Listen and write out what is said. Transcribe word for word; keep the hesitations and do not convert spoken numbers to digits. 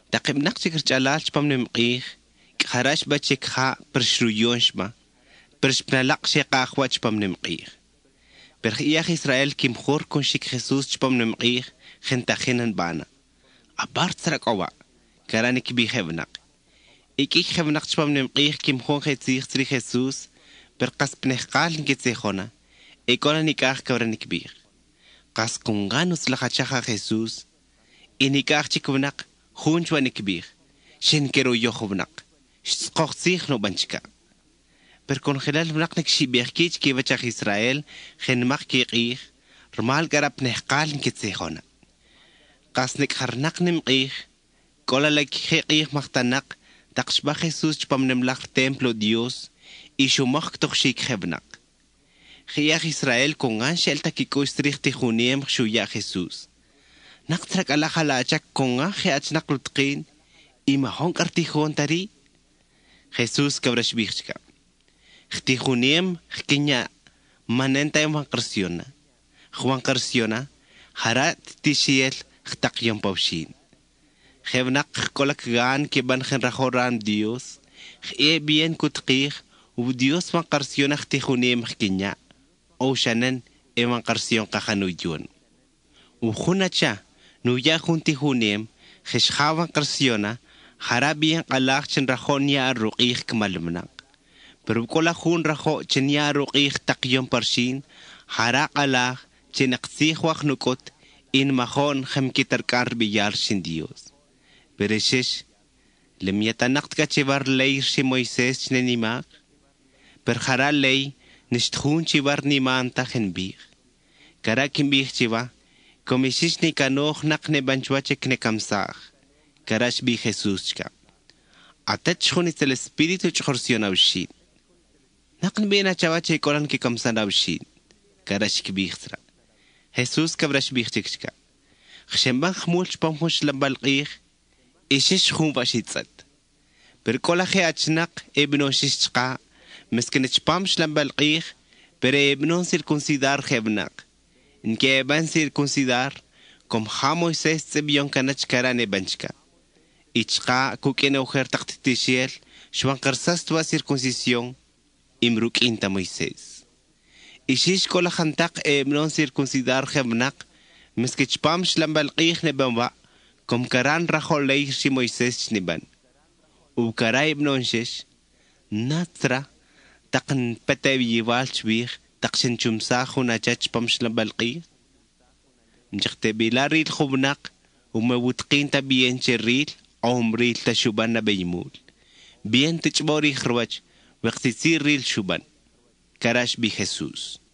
تقبناق شكر جلال شبام نمقيخ خراش بچك خا برشرويون شما برشبنالق شقا أخوات شبام نمقيخ برخياخ إسرائيل كيم خور كون شك خصوص شبام نمقيخ خنتاخينن بانا أبارت سرق أوا كرانك بي خبناق إيكي خبناق شبام نمقيخ كيم خون خيتسيخ سري خصوص برقص بنخقال نكتسيخونا إيكونا نكاخ كورانك بيخ قاس كونغانوس لخاتشاخا خصوص إنكاخ تكبناق خونش وانكبيخ شنكرو يخبناق شتسقوخ سيخ نو بانشكا بركون خلال بناقنك شي بيخكيج كيفا تشاخ إسرائيل خن ماخ كيقيخ رمال قرب نحقال نكتسيخونا قاسنك خرناق نمقيخ كولا لك خيقيخ مختناق تقشبا خيسوس جبام نملاخ تمبلو ديوس إيشو مخ تخشيك خبناق خياخ إسرائيل كونغان شلتا كيكو استريخ تخونيم خشو يا خيسوس نقترك على خلاجك كونغان خياتش نقلو تقين إما هونك ارتيخون تاري خيسوس كبرش بيخشكا اختيخونيم خكينيا manenta yung karsiyona. Huwag karsiyona, harat tishiyel khtak yung pawshin. Khevnak kolakgan kiban khenrahoran Dios, khie bien kutkih, u Dios man karsiyona khtihunim khkinya, o shanen eman karsiyon kakhanuyun. U hunacha, nuya huntihunim, khishhawan karsiyona, harabiyan alak chenrahonya ruqih kmalumnak. Pero kola hun raho chenya ruqih takyon parshin, harak alak chenaqsihwak nukot, in mahon khemkitarkar biyar shin Dios. Bereshesh, lemyatanakt kachivar ley shi Moises chnenimak, per hara ley nishtkhun chivar nimanta khenbih. Karakin bih chiva, komishish ni kanoch nakne banchwache knekamsach, karash bi Jesus chka. Atat chkhunit el espíritu chkhorsiona ushid. Nakn bina chawache kolan ki kamsana ushid, karash ki bihtra. Jesus kabrash bih chikchka. Khshemban khmulch pamhosh lambalqih, ishish khum bashitsat. Per kola khe achnak ebno shishqa, meskenech pamsh lambalqih, per ebno circuncidar khebnak. Inke eban circuncidar, kom ha Moises tsebion kanach karane banchka. Ichqa kukene ujer taqtitishiel, shwan qarsastwa circuncisión, imruk inta Moises. Ishish kola khantak ebnon circuncidar khebnak, meskech pamsh lambalqih nebamba, kom karan rachol leir shi Moises chniban. U kara ebnon shesh, natra, taqn petev yival chbih, taqshin chumsach unachach pamsh lambalqih. Mjakte bilaril khubnak, umewutqin ta bien cherril, عمري تشوبان بيمول بين تجبوري خروج وقت تصير ريل شوبان كراش بي خسوس